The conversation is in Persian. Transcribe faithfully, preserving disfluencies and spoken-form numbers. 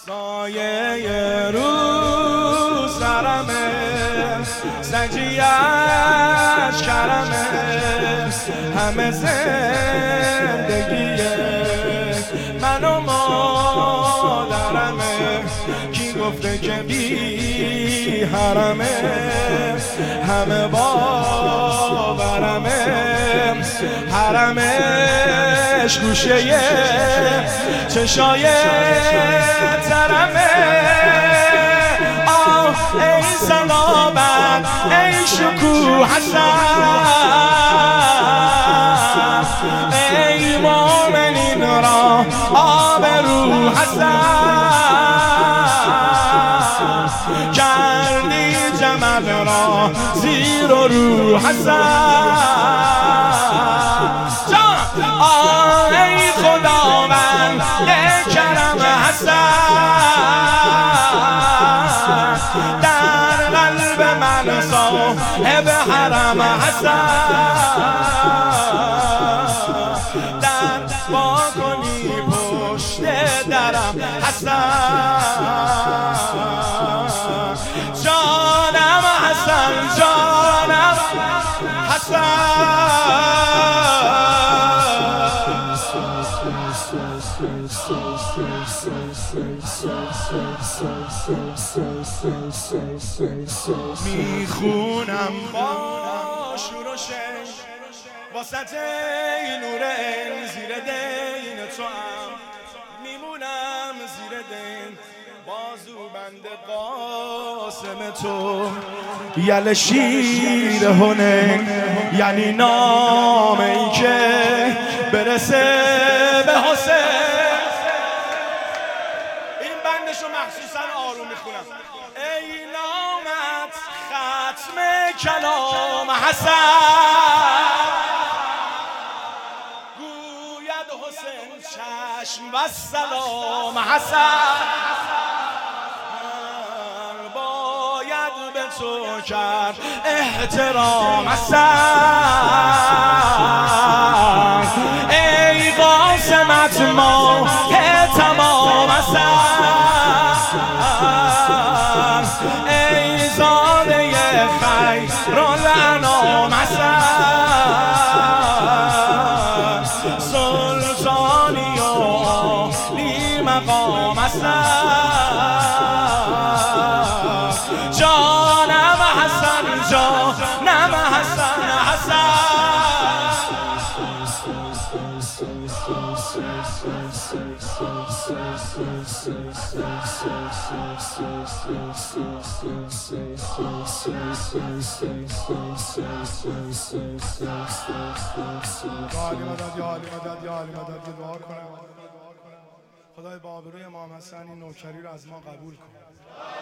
سایه رو سرمه سجیه‌اش کرمه همه زندگی من و مادرمه کی گفته که بی حرمه همه باورمه حرمش گوشه چشای ترمه آه ای سلامت ای شکوه حسن ای مومنین را آبرو حسن کردی جمل را زیر و رو حسن آه ای خداوند کرم حسن در قلب من صاحب حرم حسن در با کنی پشت درم حسن جانم حسن جانم حسن میخونم با شور و شش واسط این نور این زیر دین تو هم میمونم زیر دین بازو بند قاسم تو یل شیر هنگ یعنی نام ای که برسه به حسین. این بندشو مخصوصا آروم میخونم. ای نامت ختم کلام حسن گوید حسین چشم و سلام حسن باید به تو کرد احترام حسن ای قاسمت ما تمام حسن ای زاده خیر الانام حسن سلطانی و عالی مقام حسن جانم حسن جانم حسن حسن عالی مدد یا عالی مدد یا عالی مدد دعا کنم خدای با آبروی امام حسن این نوکری رو از ما قبول کن.